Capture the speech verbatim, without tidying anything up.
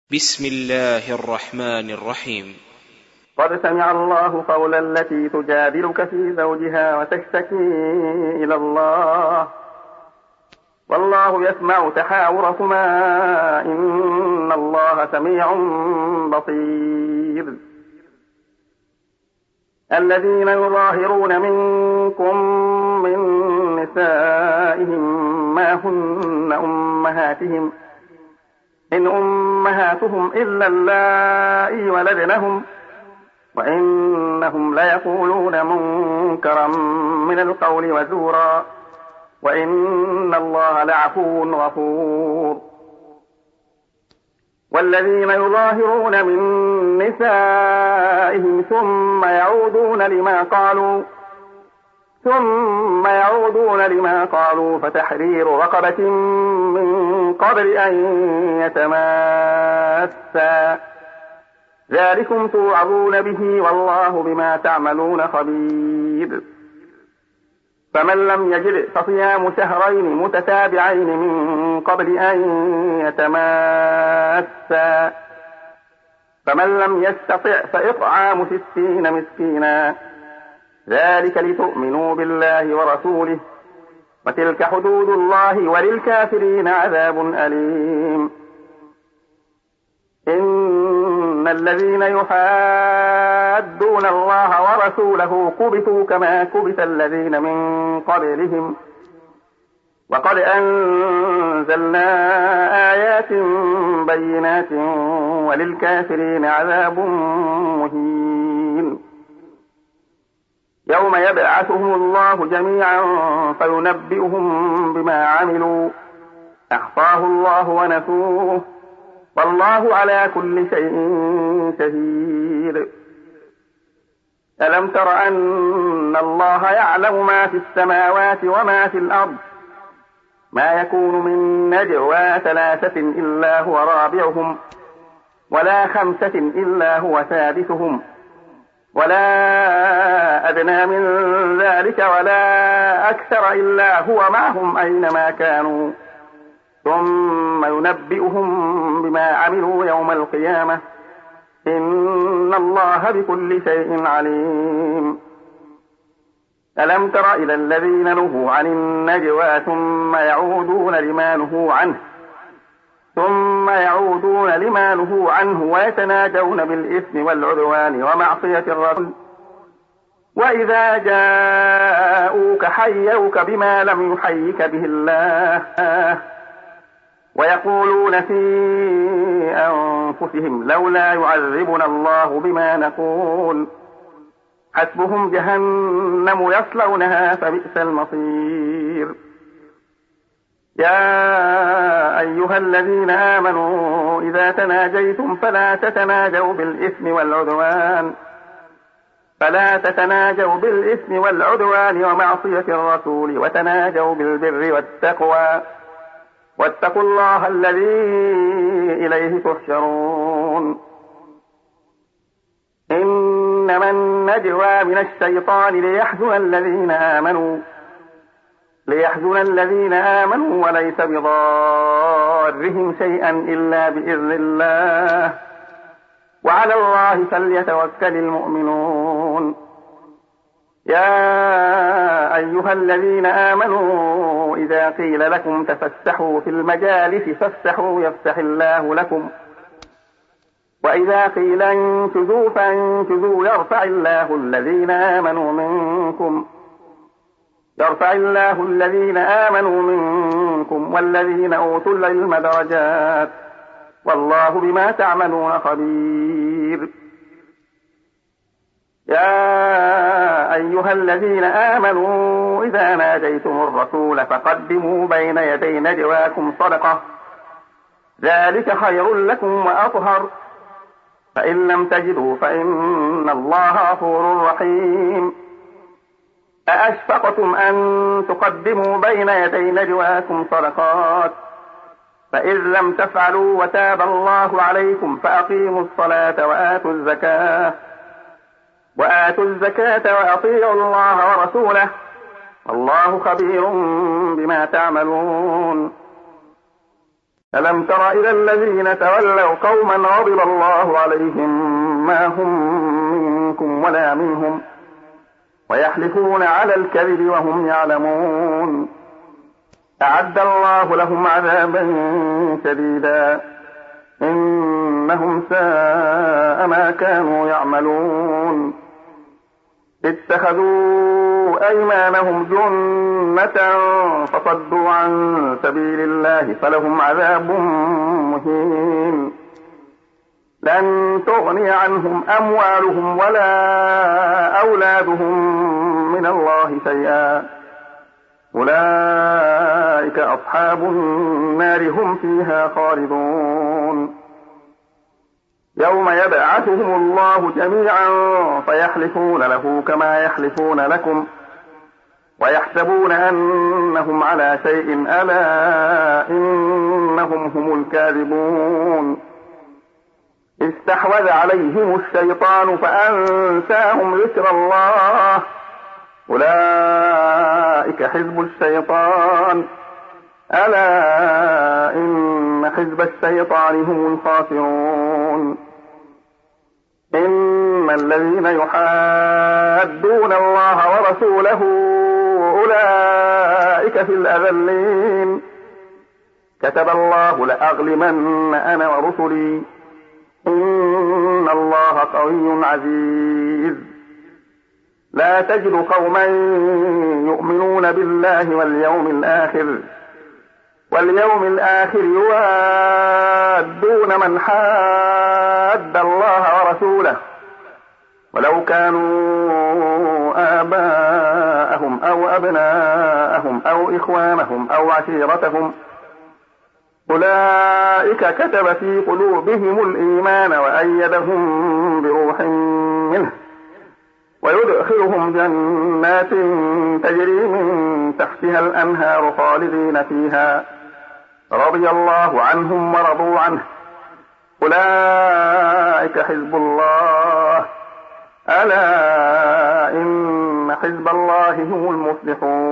بسم الله الرحمن الرحيم. قد سمع الله قول التي تجادلك في زوجها وتشتكي إلى الله والله يسمع تحاوركما إن الله سميع بصير. الذين يظاهرون منكم من نسائهم ما هن أمهاتهم إن أمهاتهم إلا اللائي ولدنهم وإنهم ليقولون منكرا من القول وزورا وإن الله لعفو غفور. والذين يظاهرون من نسائهم ثم يعودون لما قالوا ثم يعودون لما قالوا فتحرير رقبة من قبل أن يتماسا ذلكم توعظون به والله بما تعملون خبير. فمن لم يجد فصيام شهرين متتابعين من قبل أن يتماسا فمن لم يستطع فإطعام ستين مسكينا ذلك لتؤمنوا بالله ورسوله وتلك حدود الله وللكافرين عذاب أليم. إن الذين يحادون الله ورسوله كبتوا كما كبت الذين من قبلهم وقد أنزلنا آيات بينات وللكافرين عذاب مهين. يوم يبعثهم الله جميعا فينبئهم بما عملوا أحصاه الله ونسوه والله على كل شيء شهيد. ألم تر أن الله يعلم ما في السماوات وما في الأرض ما يكون من نجوى ثلاثة إلا هو رابعهم ولا خمسة إلا هو سادسهم ولا أدنى من ذلك ولا أكثر إلا هو معهم أينما كانوا ثم ينبئهم بما عملوا يوم القيامة إن الله بكل شيء عليم. ألم تر إلى الذين نهوا عن النجوى ثم يعودون لما نهوا عنه ثم يعودون لما نهوا عنه ويتناجون بالإثم والعدوان ومعصية الرسول وإذا جاءوك حيوك بما لم يحيك به الله ويقولون في أنفسهم لولا يعذبنا الله بما نقول حسبهم جهنم يصلونها فبئس المصير. يا أيها الذين آمنوا إذا تناجيتم فلا تتناجوا بالإثم والعدوان فلا تتناجوا بالإثم والعدوان ومعصية الرسول وتناجوا بالبر والتقوى واتقوا الله الذي إليه تحشرون. إنما النجوى من الشيطان ليحزن الذين آمنوا ليحزن الذين آمنوا وليس بضارهم شيئا إلا بإذن الله وعلى الله فليتوكل المؤمنون. يا أيها الذين آمنوا إذا قيل لكم تفسحوا في المجالس فافسحوا يفسح الله لكم وإذا قيل انشزوا فانشزوا يرفع الله الذين آمنوا منكم يرفع الله الذين آمنوا منكم والذين أوتوا العلم درجات والله بما تعملون خبير. يا أيها الذين آمنوا إذا ناجيتم الرسول فقدموا بين يدي نجواكم صدقة ذلك خير لكم وأطهر فإن لم تجدوا فإن الله غفور رحيم. أأشفقتم أن تقدموا بين يدي نجواكم صدقات فإذ لم تفعلوا وتاب الله عليكم فأقيموا الصلاة وآتوا الزكاة وآتوا الزكاة وأطيعوا الله ورسوله والله خبير بما تعملون. ألم تر إلى الذين تولوا قوما غضب الله عليهم ما هم منكم ولا منهم ويحلفون على الكذب وهم يعلمون أعد الله لهم عذابا شديدا إنهم ساء ما كانوا يعملون اتخذوا أيمانهم جنة فصدوا عن سبيل الله فلهم عذاب مهين لن تغني عنهم أموالهم ولا أولادهم من الله شيئا أولئك أصحاب النار هم فيها خالدون يوم يبعثهم الله جميعا فيحلفون له كما يحلفون لكم ويحسبون أنهم على شيء ألا إنهم هم الكاذبون استحوذ عليهم الشيطان فأنساهم ذكر الله أولئك حزب الشيطان ألا إن حزب الشيطان هم الخاسرون إن الذين يحادون الله ورسوله أولئك في الأذلين كتب الله لأغلبن أنا ورسلي إن الله قوي عزيز لا تجد قوما يؤمنون بالله واليوم الآخر واليوم الآخر يوادون من حاد الله ورسوله ولو كانوا آباءهم أو أبناءهم أو إخوانهم أو عشيرتهم أولئك كتب في قلوبهم الإيمان وأيدهم بروح منه ويدخلهم جنات تجري من تحتها الأنهار خالدين فيها رضي الله عنهم ورضوا عنه أولئك حزب الله ألا إن حزب الله هم المفلحون